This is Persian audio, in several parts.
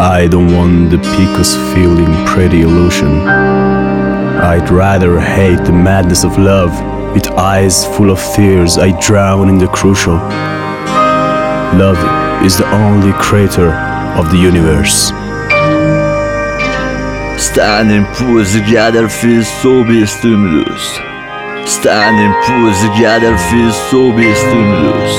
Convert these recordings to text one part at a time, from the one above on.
I don't want the Picos feeling pretty illusion. I'd rather hate the madness of love. With eyes full of tears, I drown in the crucial. Love is the only creator of the universe. Standing pools together feels so be stimulus. Standing pools together feels so be stimulus.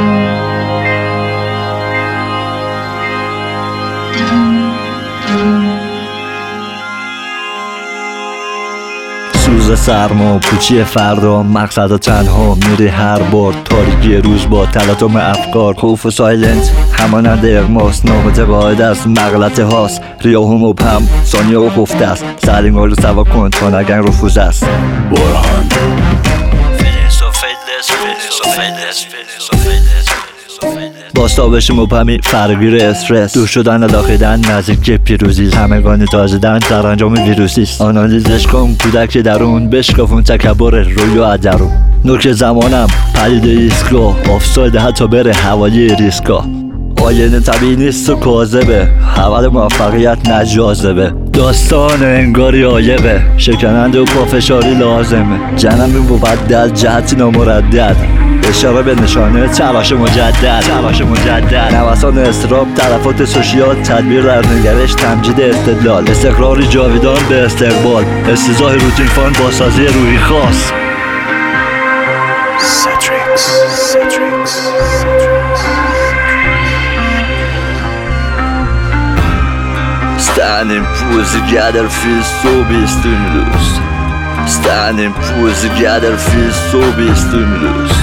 سوز سرما پوچی فردا، مقصد تنها میری هر بار. تاریکی روز با تلاطم افکار، خوف و سایلنت همانند اغماس. نامتقاعد است مغلطه هاست، ریاه و مبهم ثانیه و خفته است. سرینگار رو سوا کن تا نگن رفوز است. برهان باستابش مبهمی فرگیر استرس، دور شدن لاخیدن نزدیک پیروزی. همگانی تازدن در انجام ویروسیست. آنالیزش کن کودک درون، بشکافون تکبر روی و درون. نوک زمانم پدیده ایستگاه، آفساید حتی بره حوالی ریسکا. آینه طبیعی نیست و کاذبه، حول موفقیت نجاذبه. داستان انگاری عایقه، شکننده و پافشاری لازمه. جنمی مبدل جهتی نامردد، اشاره به نشانه تلاش مجدد. نوسان استراب، تلفات سوشیال، تدبیر در نگرش، تمجید استدلال. استقراری جاویدان به استقبال، استیضاح روتین فان با سازی روحی خاص. Standing pools together feels so be stimulus. Standing pools together feels so be stimulus.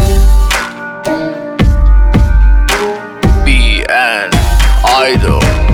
Idol.